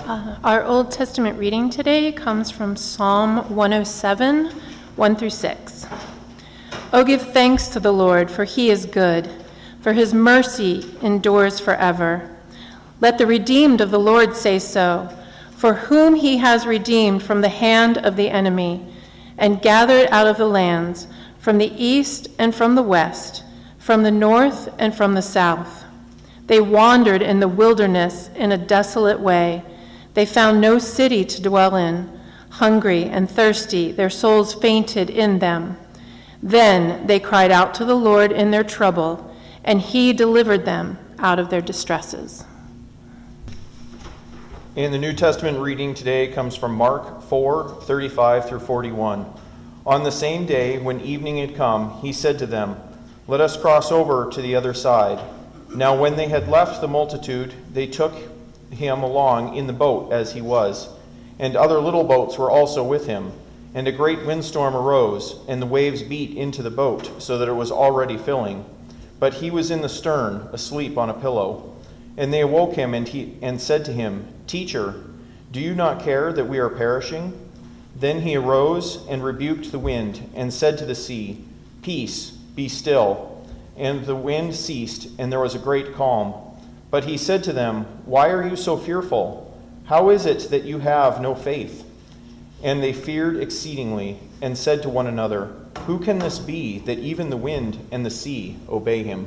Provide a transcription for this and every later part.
Our Old Testament reading today comes from Psalm 107, 1 through 6. Oh, give thanks to the Lord, for he is good, for his mercy endures forever. Let the redeemed of the Lord say so, for whom he has redeemed from the hand of the enemy, and gathered out of the lands, from the east and from the west, from the north and from the south. They wandered in the wilderness in a desolate way. They found no city to dwell in. Hungry and thirsty, their souls fainted in them. Then they cried out to the Lord in their trouble, and he delivered them out of their distresses. And the New Testament reading today comes from Mark 4, 35 through 41. On the same day, when evening had come, he said to them, "Let us cross over to the other side." Now when they had left the multitude, they took him along in the boat as he was, and other little boats were also with him. And a great windstorm arose, and the waves beat into the boat, so that it was already filling. But he was in the stern, asleep on a pillow. And they awoke him, and said to him, "Teacher, do you not care that we are perishing?" Then he arose and rebuked the wind, and said to the sea, "Peace, be still." And the wind ceased, and there was a great calm. But he said to them, "Why are you so fearful? How is it that you have no faith?" And they feared exceedingly, and said to one another, "Who can this be, that even the wind and the sea obey him?"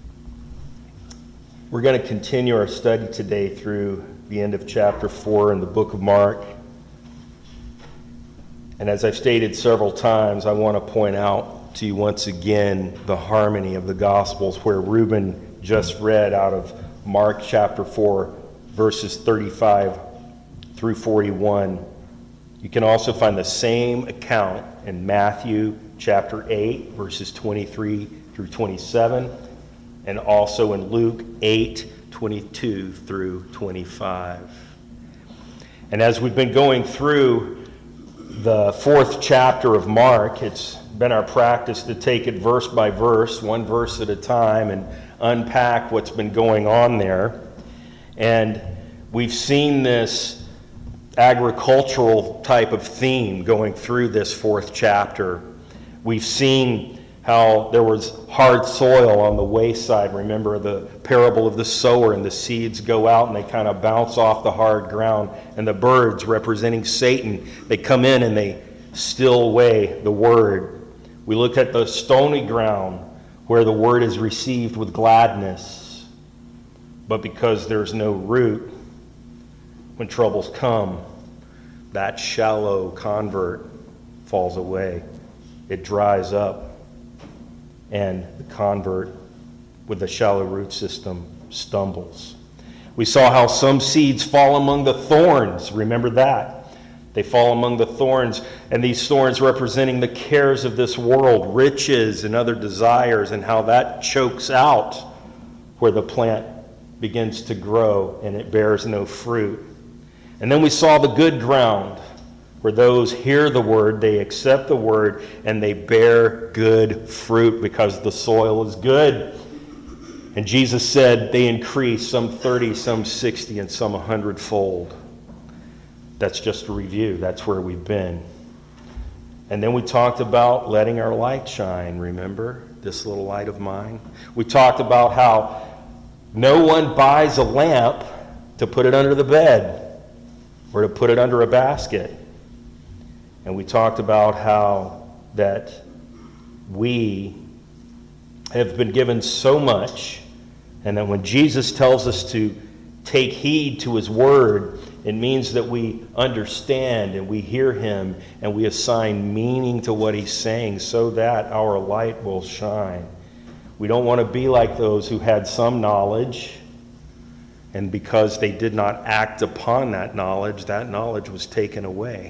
We're going to continue our study today through the end of chapter 4 in the book of Mark. And as I've stated several times, I want to point out to you once again the harmony of the Gospels, where Reuben just read out of Mark chapter 4, verses 35 through 41. You can also find the same account in Matthew chapter 8, verses 23 through 27, and also in Luke 8, 22 through 25. And as we've been going through the 4th chapter of Mark, it's been our practice to take it verse by verse, one verse at a time, and unpack what's been going on there. And we've seen this agricultural type of theme going through this 4th chapter. We've seen how there was hard soil on the wayside. Remember the parable of the sower, and the seeds go out and they kind of bounce off the hard ground, and the birds, representing Satan, they come in and they steal away the word. We look at the stony ground where the word is received with gladness, but because there's no root, when troubles come, that shallow convert falls away. It dries up, and the convert with the shallow root system stumbles. We saw how some seeds fall among the thorns. Remember that. They fall among the thorns, and these thorns representing the cares of this world, riches and other desires, and how that chokes out where the plant begins to grow and it bears no fruit. And then we saw the good ground, where those hear the word, they accept the word, and they bear good fruit because the soil is good. And Jesus said they increase, some 30, some 60, and some 100-fold. That's just a review. That's where we've been. And then we talked about letting our light shine. Remember this little light of mine? We talked about how no one buys a lamp to put it under the bed or to put it under a basket. And we talked about how that we have been given so much, and that when Jesus tells us to take heed to his word, it means that we understand and we hear him and we assign meaning to what he's saying so that our light will shine. We don't want to be like those who had some knowledge, and because they did not act upon that knowledge was taken away.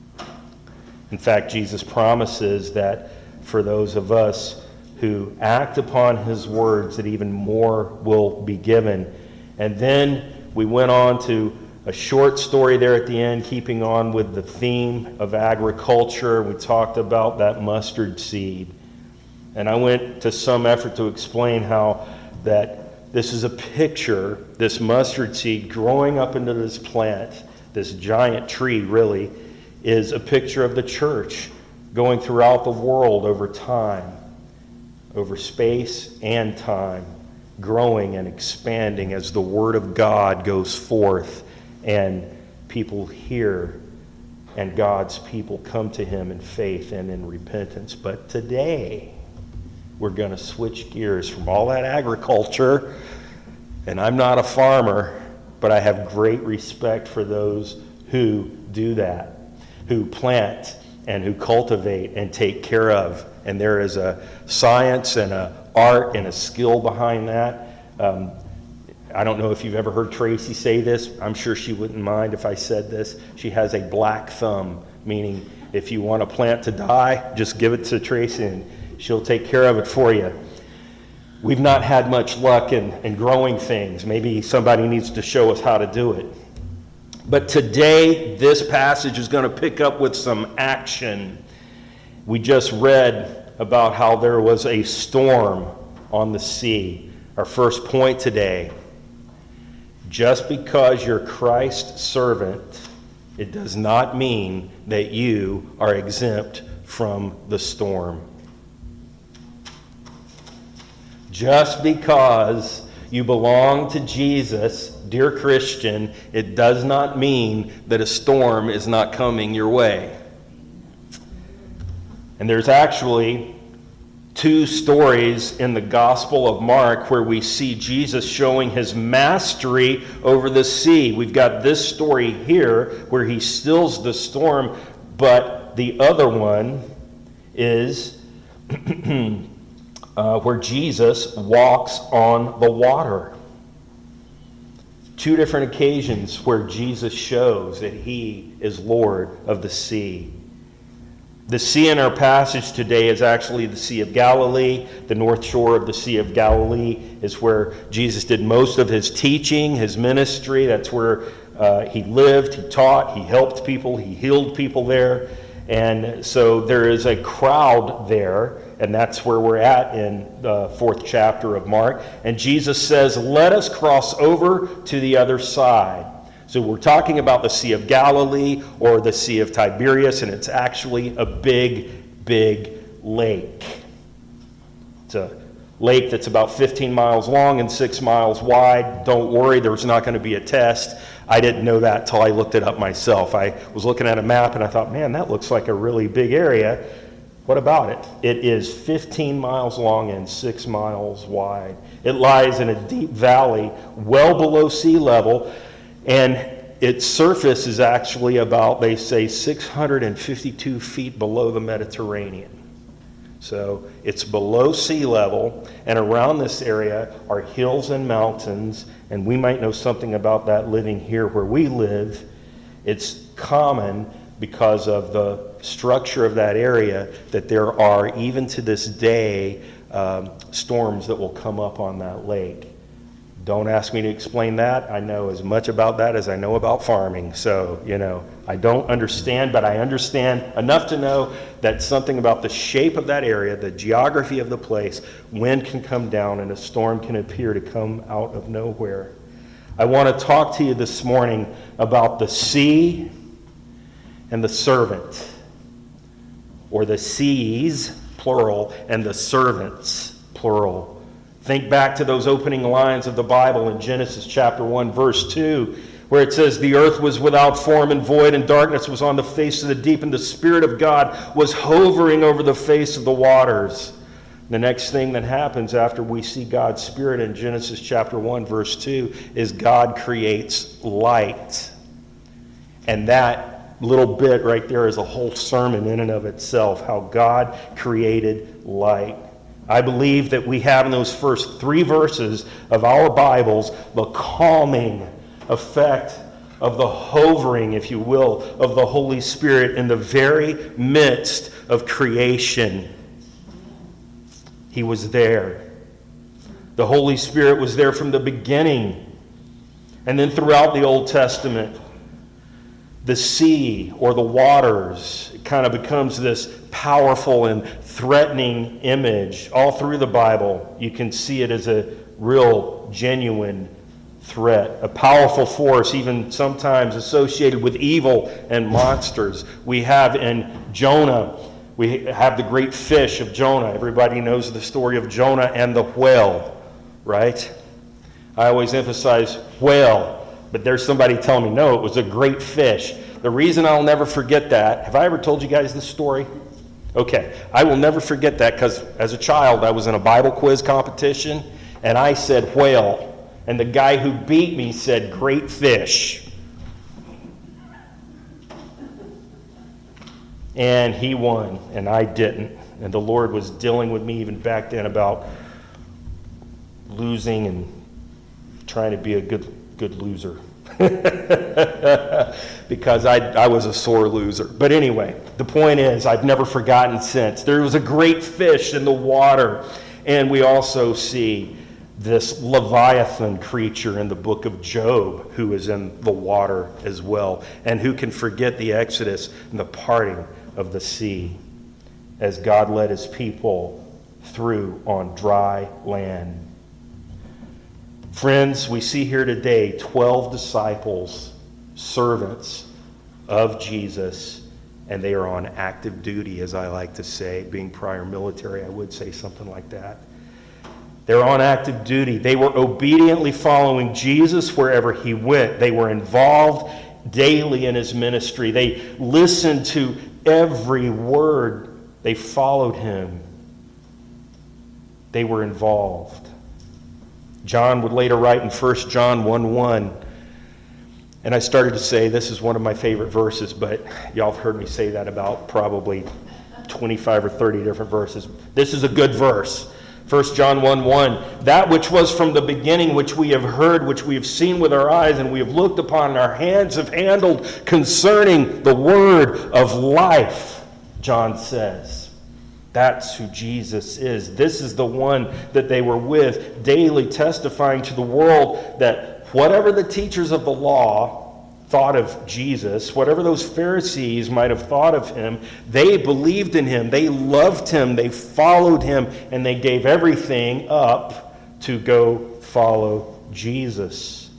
In fact, Jesus promises that for those of us who act upon his words, that even more will be given. And then we went on to a short story there at the end, keeping on with the theme of agriculture. We talked about that mustard seed. And I went to some effort to explain how that this is a picture, this mustard seed growing up into this plant, this giant tree really, is a picture of the church going throughout the world over time, over space and time, growing and expanding as the Word of God goes forth and people hear and God's people come to Him in faith and in repentance. But today, we're going to switch gears from all that agriculture, and I'm not a farmer, but I have great respect for those who do that, who plant and who cultivate and take care of. And there is a science and an art and a skill behind that. I don't know if you've ever heard Tracy say this. I'm sure she wouldn't mind if I said this. She has a black thumb, meaning if you want a plant to die, just give it to Tracy and she'll take care of it for you. We've not had much luck in growing things. Maybe somebody needs to show us how to do it. But today, this passage is going to pick up with some action. We just read about how there was a storm on the sea. Our first point today: just because you're Christ's servant, it does not mean that you are exempt from the storm. Just because you belong to Jesus, dear Christian, it does not mean that a storm is not coming your way. And there's actually two stories in the Gospel of Mark where we see Jesus showing his mastery over the sea. We've got this story here where he stills the storm, but the other one is where Jesus walks on the water. Two different occasions where Jesus shows that he is Lord of the sea. The sea in our passage today is actually the Sea of Galilee. The north shore of the Sea of Galilee is where Jesus did most of his teaching, his ministry. That's where he lived, he taught, he helped people, he healed people there. And so there is a crowd there, and that's where we're at in the 4th chapter of Mark. And Jesus says, let us cross over to the other side. So we're talking about the Sea of Galilee or the Sea of Tiberias, and it's actually a big, big lake. It's a lake that's about 15 miles long and 6 miles wide. Don't worry, there's not going to be a test. I didn't know that till I looked it up myself. I was looking at a map and I thought, man, that looks like a really big area. What about it? It is 15 miles long and 6 miles wide. It lies in a deep valley well below sea level. And its surface is actually about, they say, 652 feet below the Mediterranean. So it's below sea level, and around this area are hills and mountains, and we might know something about that living here where we live. It's common because of the structure of that area that there are, even to this day, storms that will come up on that lake. Don't ask me to explain that. I know as much about that as I know about farming. So, I don't understand, but I understand enough to know that something about the shape of that area, the geography of the place, wind can come down and a storm can appear to come out of nowhere. I want to talk to you this morning about the sea and the servant, or the seas, plural, and the servants, plural. Think back to those opening lines of the Bible in Genesis chapter 1, verse 2, where it says, the earth was without form and void, and darkness was on the face of the deep, and the Spirit of God was hovering over the face of the waters. The next thing that happens after we see God's Spirit in Genesis chapter 1, verse 2, is God creates light. And that little bit right there is a whole sermon in and of itself, how God created light. I believe that we have in those first 3 verses of our Bibles the calming effect of the hovering, if you will, of the Holy Spirit in the very midst of creation. He was there. The Holy Spirit was there from the beginning. And then throughout the Old Testament, the sea or the waters, it kind of becomes this powerful and threatening image. All through the Bible, you can see it as a real genuine threat, a powerful force, even sometimes associated with evil and monsters. We have in Jonah, we have the great fish of Jonah. Everybody knows the story of Jonah and the whale, right? I always emphasize whale, but there's somebody telling me, no, it was a great fish. The reason I'll never forget that, have I ever told you guys this story? Okay, I will never forget that because as a child I was in a Bible quiz competition and I said whale. And the guy who beat me said, great fish. And he won, and I didn't. And the Lord was dealing with me even back then about losing and trying to be a good loser. Because I was a sore loser. But anyway, the point is, I've never forgotten since. There was a great fish in the water. And we also see this Leviathan creature in the book of Job who is in the water as well. And who can forget the Exodus and the parting of the sea as God led his people through on dry land. Friends, we see here today 12 disciples, servants of Jesus, and they are on active duty, as I like to say. Being prior military, I would say something like that. They're on active duty. They were obediently following Jesus wherever he went. They were involved daily in his ministry. They listened to every word. They followed him. They were involved. John would later write in 1 John 1:1, and I started to say this is one of my favorite verses, but y'all have heard me say that about probably 25 or 30 different verses. This is a good verse. 1 John 1:1, that which was from the beginning, which we have heard, which we have seen with our eyes, and we have looked upon, and our hands have handled concerning the word of life, John says. That's who Jesus is. This is the one that they were with, daily testifying to the world that whatever the teachers of the law thought of Jesus, whatever those Pharisees might have thought of him, they believed in him, they loved him, they followed him, and they gave everything up to go follow Jesus.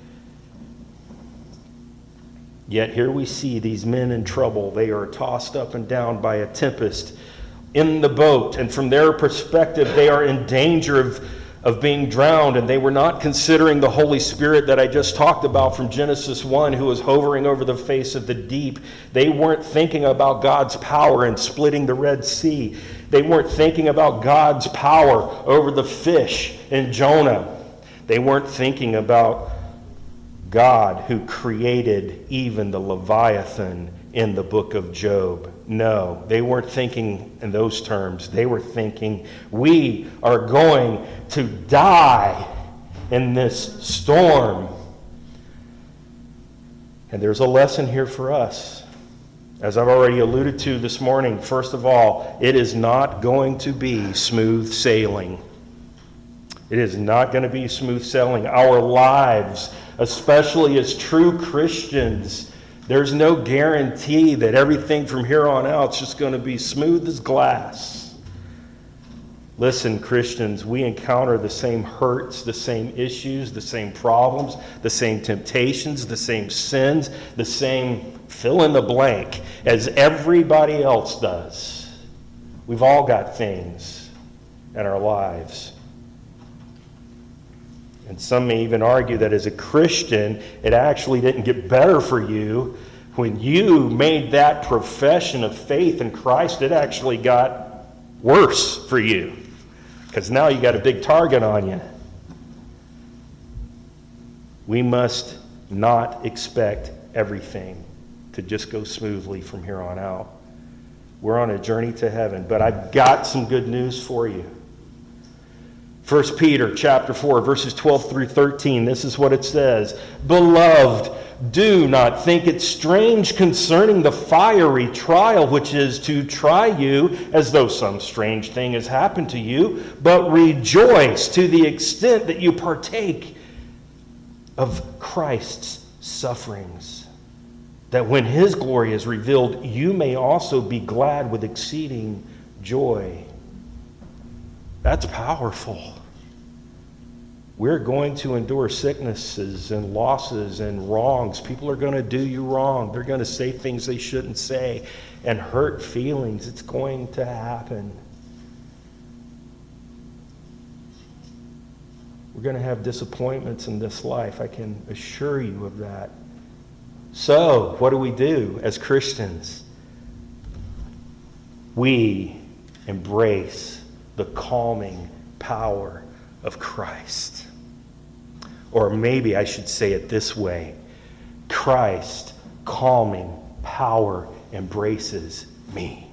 Yet here we see these men in trouble. They are tossed up and down by a tempest in the boat, and from their perspective, they are in danger of being drowned, and they were not considering the Holy Spirit that I just talked about from Genesis 1, who was hovering over the face of the deep. They weren't thinking about God's power in splitting the Red Sea. They weren't thinking about God's power over the fish in Jonah. They weren't thinking about God who created even the Leviathan in the book of Job. No, they weren't thinking in those terms. They were thinking, we are going to die in this storm. And there's a lesson here for us. As I've already alluded to this morning, first of all, it is not going to be smooth sailing. It is not going to be smooth sailing. Our lives, especially as true Christians, there's no guarantee that everything from here on out is just going to be smooth as glass. Listen, Christians, we encounter the same hurts, the same issues, the same problems, the same temptations, the same sins, the same fill in the blank as everybody else does. We've all got things in our lives. And some may even argue that as a Christian, it actually didn't get better for you. When you made that profession of faith in Christ, it actually got worse for you. Because now you got a big target on you. We must not expect everything to just go smoothly from here on out. We're on a journey to heaven, but I've got some good news for you. 1 Peter chapter 4, verses 12 through 13, this is what it says. Beloved, do not think it strange concerning the fiery trial which is to try you, as though some strange thing has happened to you, but rejoice to the extent that you partake of Christ's sufferings, that when his glory is revealed, you may also be glad with exceeding joy. That's powerful. We're going to endure sicknesses and losses and wrongs. People are going to do you wrong. They're going to say things they shouldn't say and hurt feelings. It's going to happen. We're going to have disappointments in this life. I can assure you of that. So, what do we do as Christians? We embrace the calming power of Christ. Or maybe I should say it this way. Christ, calming power, embraces me.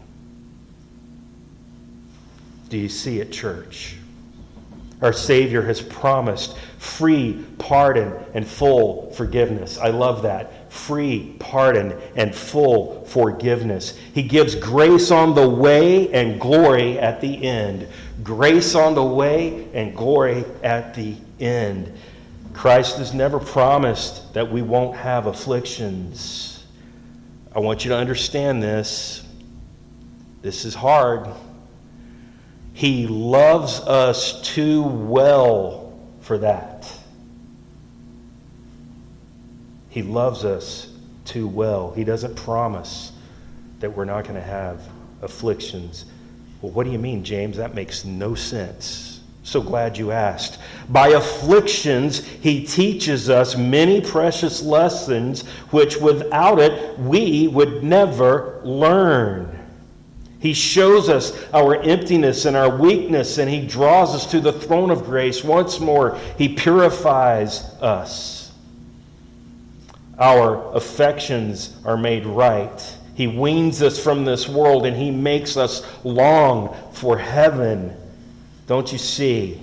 Do you see it, church? Our Savior has promised free pardon and full forgiveness. I love that. Free pardon and full forgiveness. He gives grace on the way and glory at the end. Grace on the way and glory at the end. Christ has never promised that we won't have afflictions. I want you to understand this. This is hard. He loves us too well for that. He loves us too well. He doesn't promise that we're not going to have afflictions. Well, what do you mean, James? That makes no sense. So glad you asked. By afflictions, he teaches us many precious lessons which without it we would never learn. He shows us our emptiness and our weakness, and he draws us to the throne of grace. Once more, he purifies us. Our affections are made right. He weans us from this world, and he makes us long for heaven. Don't you see?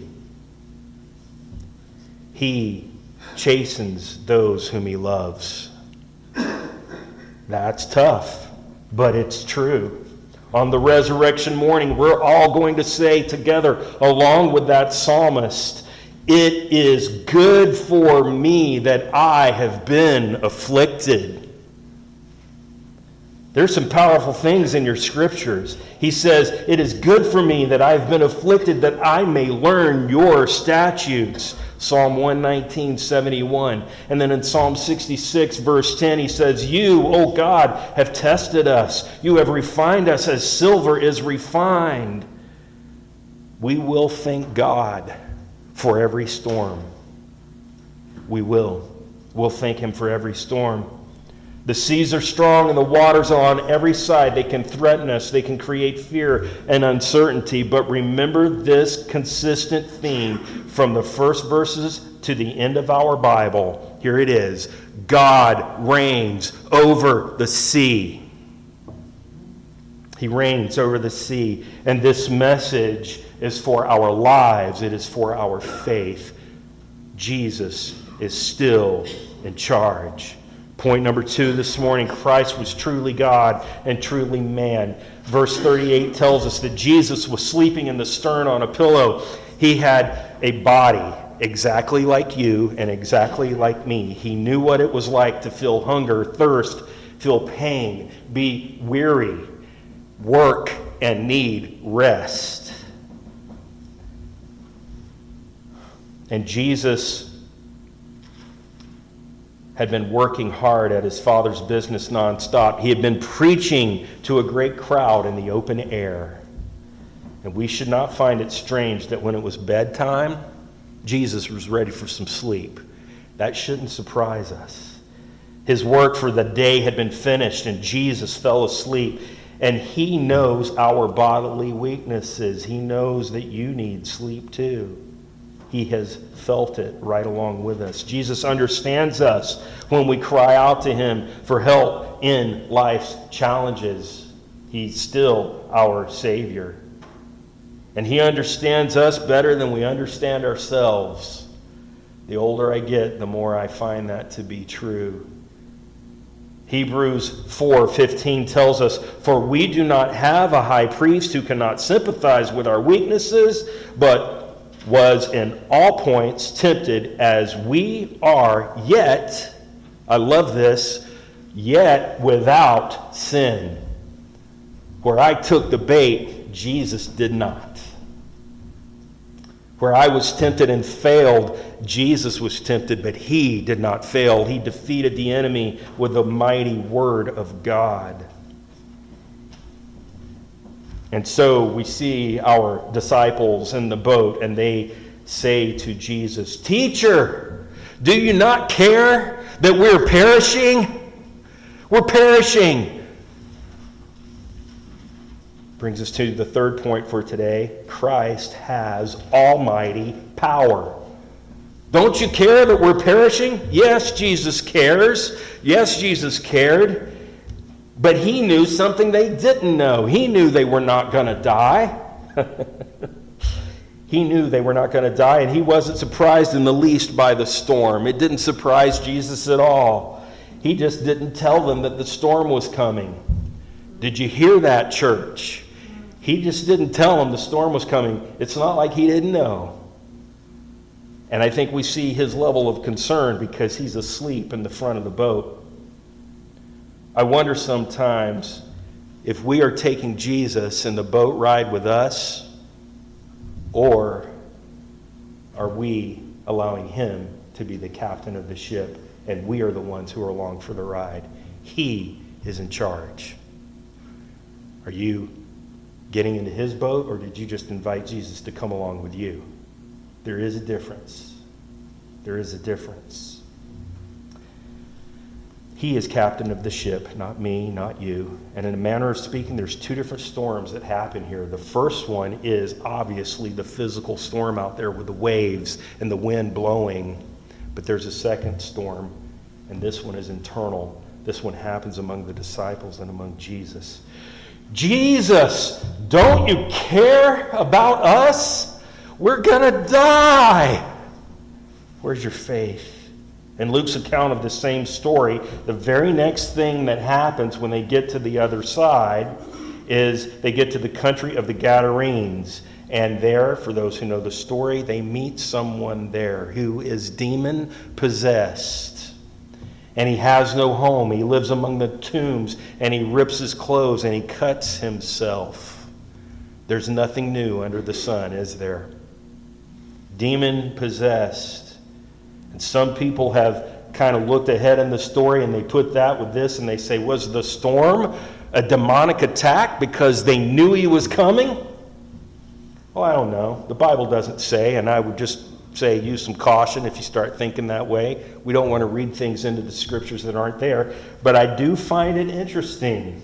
He chastens those whom he loves. That's tough, but it's true. On the resurrection morning, we're all going to say together, along with that psalmist, "It is good for me that I have been afflicted." There's some powerful things in your scriptures. He says, "It is good for me that I've been afflicted, that I may learn your statutes." Psalm 119:71. And then in Psalm 66, verse 10, he says, "You, O God, have tested us. You have refined us as silver is refined." We will thank God for every storm. We will. We'll thank him for every storm. The seas are strong and the waters are on every side. They can threaten us. They can create fear and uncertainty. But remember this consistent theme from the first verses to the end of our Bible. Here it is. God reigns over the sea. He reigns over the sea. And this message is for our lives. It is for our faith. Jesus is still in charge. Point number 2 this morning, Christ was truly God and truly man. Verse 38 tells us that Jesus was sleeping in the stern on a pillow. He had a body exactly like you and exactly like me. He knew what it was like to feel hunger, thirst, feel pain, be weary, work, and need rest. And Jesus had been working hard at his Father's business nonstop. He had been preaching to a great crowd in the open air. And we should not find it strange that when it was bedtime, Jesus was ready for some sleep. That shouldn't surprise us. His work for the day had been finished, and Jesus fell asleep. And he knows our bodily weaknesses. He knows that you need sleep too. He has felt it right along with us. Jesus understands us when we cry out to him for help in life's challenges. He's still our Savior. And he understands us better than we understand ourselves. The older I get, the more I find that to be true. Hebrews 4:15 tells us, "For we do not have a high priest who cannot sympathize with our weaknesses, but was in all points tempted as we are, yet," I love this, "yet without sin." Where I took the bait, Jesus did not. Where I was tempted and failed, Jesus was tempted, but he did not fail. He defeated the enemy with the mighty word of God. And so we see our disciples in the boat, and they say to Jesus, "Teacher, do you not care that we're perishing? We're perishing." Brings us to the third point for today. Christ has almighty power. Don't you care that we're perishing? Yes, Jesus cares. Yes, Jesus cared. But he knew something they didn't know. He knew they were not going to die. He knew they were not going to die, and he wasn't surprised in the least by the storm. It didn't surprise Jesus at all. He just didn't tell them that the storm was coming. Did you hear that, church? He just didn't tell them the storm was coming. It's not like he didn't know. And I think we see his level of concern because he's asleep in the front of the boat. I wonder sometimes if we are taking Jesus in the boat ride with us, or are we allowing him to be the captain of the ship and we are the ones who are along for the ride? He is in charge. Are you getting into his boat, or did you just invite Jesus to come along with you? There is a difference. There is a difference. He is captain of the ship, not me, not you. And in a manner of speaking, there's two different storms that happen here. The first one is obviously the physical storm out there with the waves and the wind blowing. But there's a second storm, and this one is internal. This one happens among the disciples and among Jesus. Jesus, don't you care about us? We're going to die. Where's your faith? In Luke's account of the same story, the very next thing that happens when they get to the other side is they get to the country of the Gadarenes. And there, for those who know the story, they meet someone there who is demon-possessed. And he has no home. He lives among the tombs, and he rips his clothes, and he cuts himself. There's nothing new under the sun, is there? Demon-possessed. And some people have kind of looked ahead in the story, and they put that with this, and they say, was the storm a demonic attack because they knew he was coming? Well, I don't know. The Bible doesn't say, and I would just say use some caution if you start thinking that way. We don't want to read things into the scriptures that aren't there. But I do find it interesting.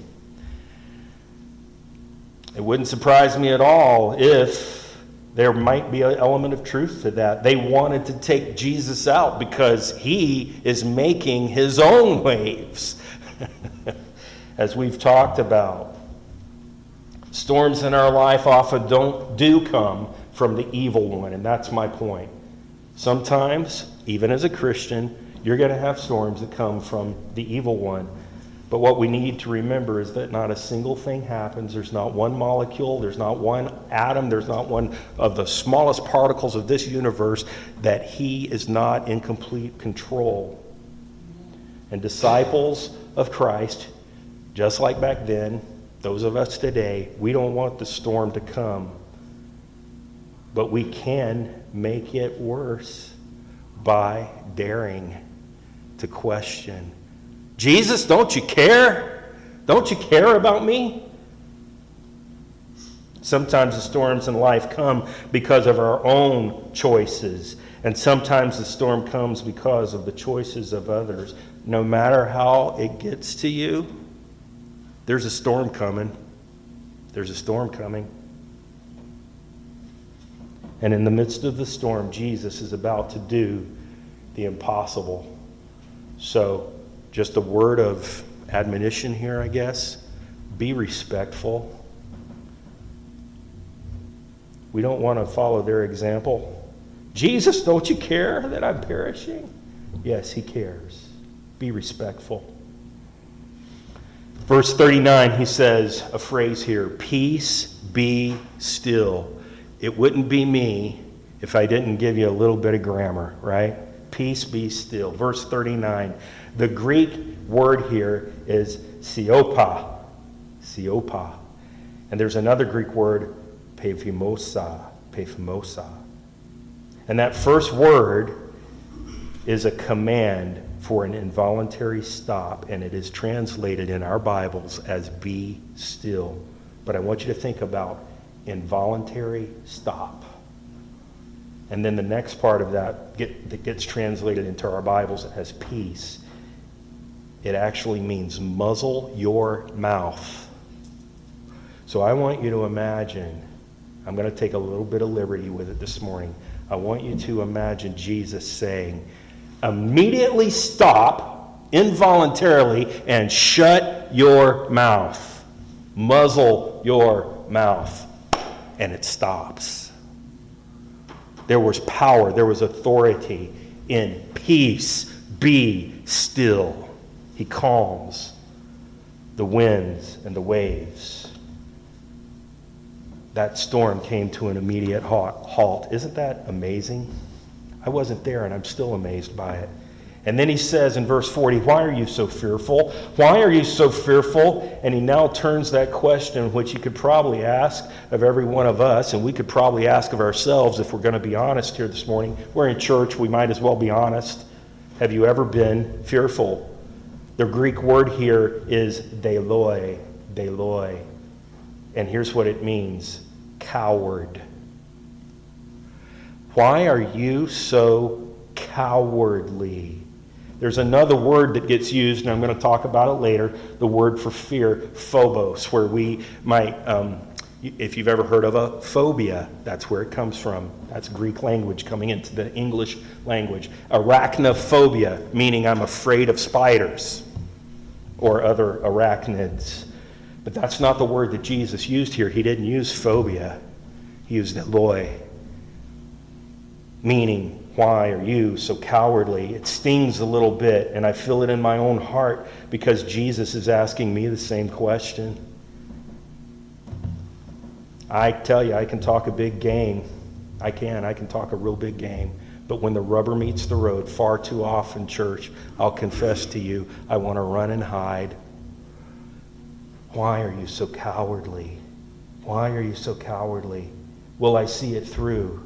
It wouldn't surprise me at all if there might be an element of truth to that. They wanted to take Jesus out because he is making his own waves. As we've talked about, storms in our life often do come from the evil one, and that's my point. Sometimes, even as a Christian, you're going to have storms that come from the evil one. But what we need to remember is that not a single thing happens. There's not one molecule, there's not one atom, there's not one of the smallest particles of this universe that he is not in complete control. And disciples of Christ, just like back then, those of us today, we don't want the storm to come. But we can make it worse by daring to question. Jesus, don't you care? Don't you care about me? Sometimes the storms in life come because of our own choices. And sometimes the storm comes because of the choices of others. No matter how it gets to you, there's a storm coming. There's a storm coming. And in the midst of the storm, Jesus is about to do the impossible. So, just a word of admonition here, I guess. Be respectful. We don't want to follow their example. Jesus, don't you care that I'm perishing? Yes, he cares. Be respectful. Verse 39, he says a phrase here, peace be still. It wouldn't be me if I didn't give you a little bit of grammar, right? Peace be still. Verse 39, the Greek word here is siopa. Siopa. And there's another Greek word, pephimosa. Pephimosa. And that first word is a command for an involuntary stop, and it is translated in our Bibles as be still. But I want you to think about involuntary stop. And then the next part of that gets translated into our Bibles as peace. It actually means muzzle your mouth. So I want you to imagine, I'm going to take a little bit of liberty with it this morning. I want you to imagine Jesus saying, immediately stop involuntarily and shut your mouth. Muzzle your mouth. And it stops. There was power, there was authority in peace. Be still. He calms the winds and the waves. That storm came to an immediate halt. Isn't that amazing? I wasn't there, and I'm still amazed by it. And then he says in verse 40, why are you so fearful? Why are you so fearful? And he now turns that question, which you could probably ask of every one of us, and we could probably ask of ourselves if we're going to be honest here this morning. We're in church, we might as well be honest. Have you ever been fearful? The Greek word here is deiloi. And here's what it means, coward. Why are you so cowardly? There's another word that gets used, and I'm going to talk about it later, the word for fear, phobos, where we might, if you've ever heard of a phobia, that's where it comes from. That's Greek language coming into the English language. Arachnophobia, meaning I'm afraid of spiders or other arachnids. But that's not the word that Jesus used here. He didn't use phobia. He used eloi, meaning, why are you so cowardly? It stings a little bit, and I feel it in my own heart because Jesus is asking me the same question. I tell you, I can talk a big game. I can talk a real big game. But when the rubber meets the road, far too often, church, I'll confess to you, I want to run and hide. Why are you so cowardly? Why are you so cowardly? Will I see it through?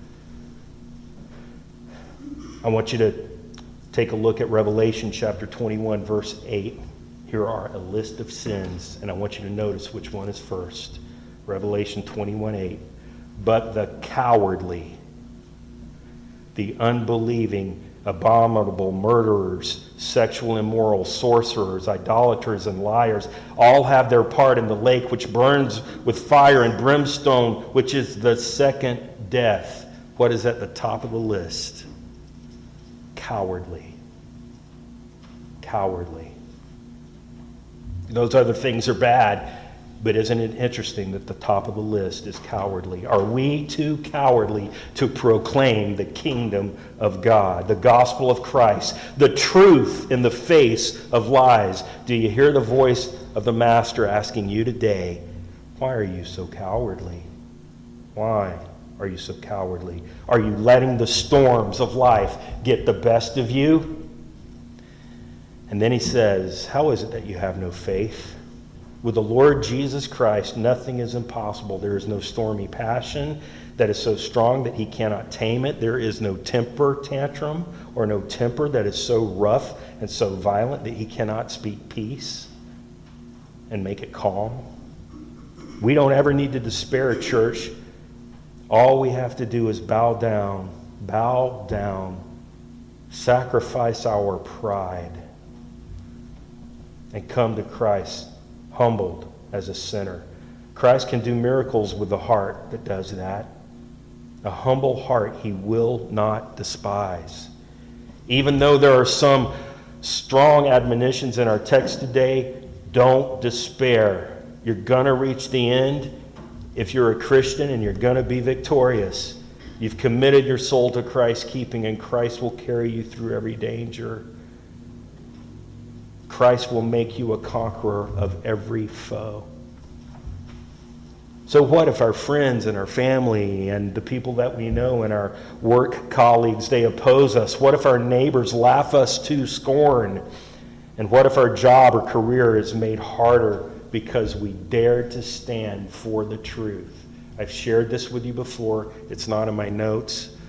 I want you to take a look at Revelation chapter 21, verse 8. Here are a list of sins, and I want you to notice which one is first. Revelation 21:8. But the cowardly, the unbelieving, abominable, murderers, sexual immoral, sorcerers, idolaters, and liars all have their part in the lake which burns with fire and brimstone, which is the second death. What is at the top of the list? Cowardly. Cowardly. Those other things are bad, but isn't it interesting that the top of the list is cowardly? Are we too cowardly to proclaim the kingdom of God, the gospel of Christ, the truth in the face of lies? Do you hear the voice of the Master asking you today, why are you so cowardly? Why are you so cowardly? Are you letting the storms of life get the best of you? And then he says, how is it that you have no faith? With the Lord Jesus Christ, nothing is impossible. There is no stormy passion that is so strong that he cannot tame it. There is no temper tantrum or no temper that is so rough and so violent that he cannot speak peace and make it calm. We don't ever need to despair, church. All we have to do is bow down, sacrifice our pride, and come to Christ humbled as a sinner. Christ can do miracles with the heart that does that. A humble heart he will not despise. Even though there are some strong admonitions in our text today, don't despair. You're going to reach the end if you're a Christian, and you're going to be victorious. You've committed your soul to Christ's keeping, and Christ will carry you through every danger. Christ will make you a conqueror of every foe. So what if our friends and our family and the people that we know and our work colleagues, they oppose us? What if our neighbors laugh us to scorn? And what if our job or career is made harder because we dare to stand for the truth? I've shared this with you before. It's not in my notes.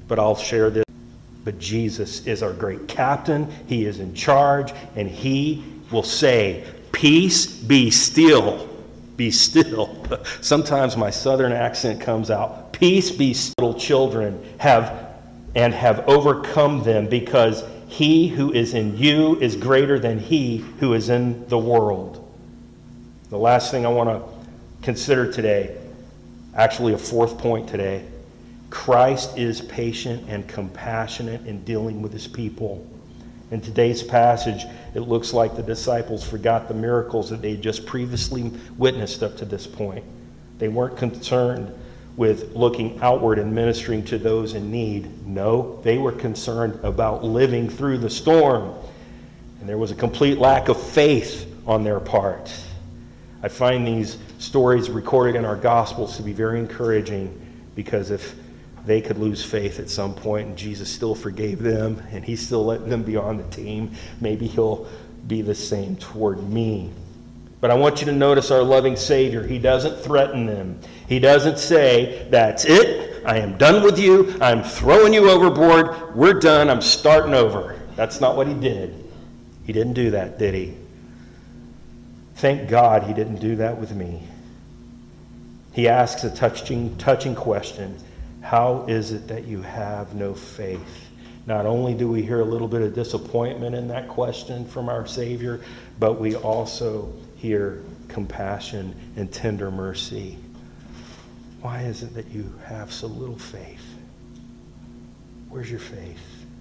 But I'll share this. But Jesus is our great captain. He is in charge, and he will say, "Peace, be still. Be still." Sometimes my southern accent comes out. Peace be still. Little children have overcome them, because he who is in you is greater than he who is in the world. The last thing I want to consider today, actually a fourth point today, Christ is patient and compassionate in dealing with his people. In today's passage, it looks like the disciples forgot the miracles that they just previously witnessed up to this point. They weren't concerned with looking outward and ministering to those in need. No, they were concerned about living through the storm. And there was a complete lack of faith on their part. I find these stories recorded in our Gospels to be very encouraging, because if they could lose faith at some point and Jesus still forgave them and he still let them be on the team, maybe he'll be the same toward me. But I want you to notice our loving Savior. He doesn't threaten them. He doesn't say, "That's it. I am done with you. I'm throwing you overboard. We're done. I'm starting over." That's not what he did. He didn't do that, did he? Thank God he didn't do that with me. He asks a touching question. How is it that you have no faith? Not only do we hear a little bit of disappointment in that question from our Savior, but we also hear compassion and tender mercy. Why is it that you have so little faith? Where's your faith?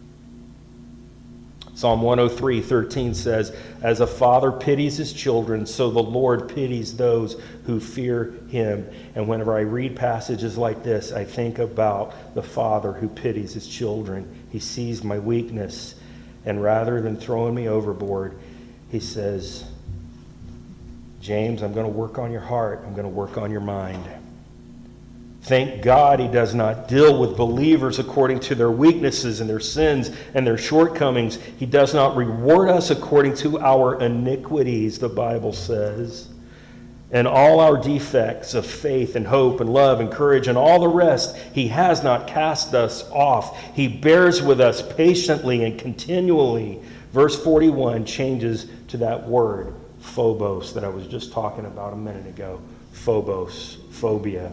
Psalm 103:13 says, "As a father pities his children, so the Lord pities those who fear him." And whenever I read passages like this, I think about the father who pities his children. He sees my weakness, and rather than throwing me overboard, he says, "James, I'm going to work on your heart. I'm going to work on your mind." Thank God he does not deal with believers according to their weaknesses and their sins and their shortcomings. He does not reward us according to our iniquities, the Bible says. And all our defects of faith and hope and love and courage and all the rest, he has not cast us off. He bears with us patiently and continually. Verse 41 changes to that word, phobos, that I was just talking about a minute ago. Phobos, phobia.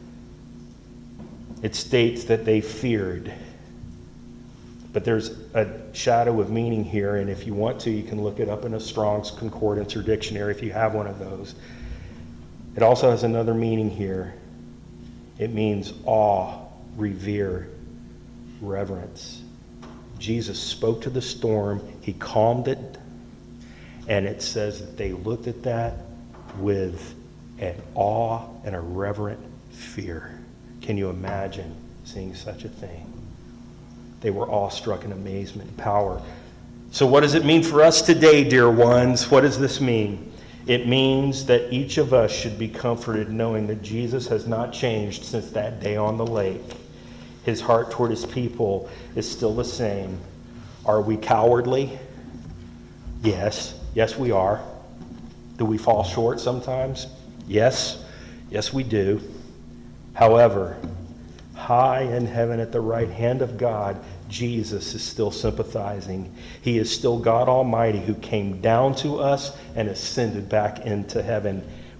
It states that they feared. But there's a shadow of meaning here, and if you want to, you can look it up in a Strong's Concordance or dictionary if you have one of those. It also has another meaning here. It means awe, revere, reverence. Jesus spoke to the storm, he calmed it, and it says that they looked at that with an awe and a reverent fear. Can you imagine seeing such a thing? They were awestruck in amazement and power. So what does it mean for us today, dear ones? What does this mean? It means that each of us should be comforted knowing that Jesus has not changed since that day on the lake. His heart toward his people is still the same. Are we cowardly? Yes. Yes, we are. Do we fall short sometimes? Yes. Yes, we do. However, high in heaven at the right hand of God, Jesus is still sympathizing. He is still God Almighty who came down to us and ascended back into heaven.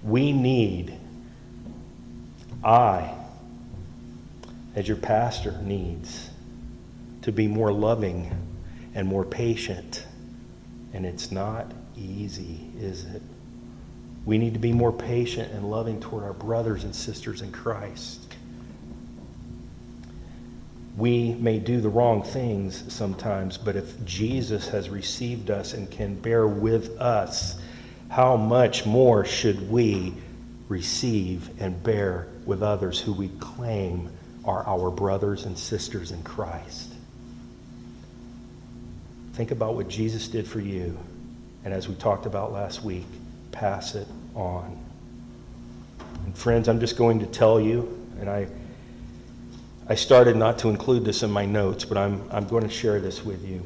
I, as your pastor, needs to be more loving and more patient. And it's not easy, is it? We need to be more patient and loving toward our brothers and sisters in Christ. We may do the wrong things sometimes, but if Jesus has received us and can bear with us, how much more should we receive and bear with others who we claim are our brothers and sisters in Christ? Think about what Jesus did for you, and as we talked about last week, pass it on. And friends, I'm just going to tell you, and I started not to include this in my notes, but I'm going to share this with you.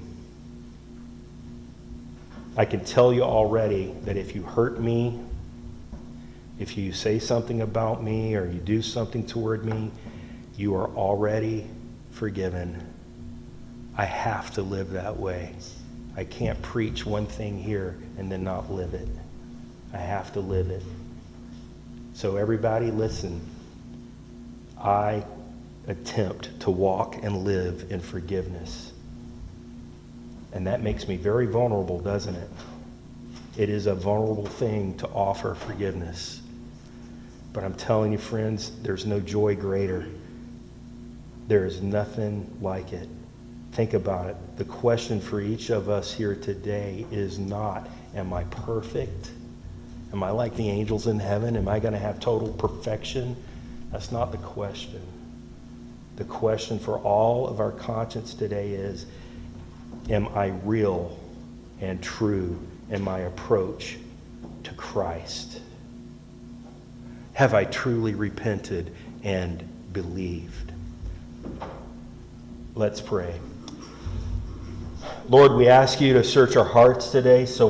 I can tell you already that if you hurt me, if you say something about me or you do something toward me, you are already forgiven. I have to live that way. I can't preach one thing here and then not live it. I have to live it. So everybody listen. I attempt to walk and live in forgiveness. And that makes me very vulnerable, doesn't it? It is a vulnerable thing to offer forgiveness. But I'm telling you, friends, there's no joy greater. There is nothing like it. Think about it. The question for each of us here today is not, am I perfect? Am I like the angels in heaven? Am I going to have total perfection? That's not the question. The question for all of our conscience today is, am I real and true in my approach to Christ? Have I truly repented and believed? Let's pray. Lord, we ask you to search our hearts today so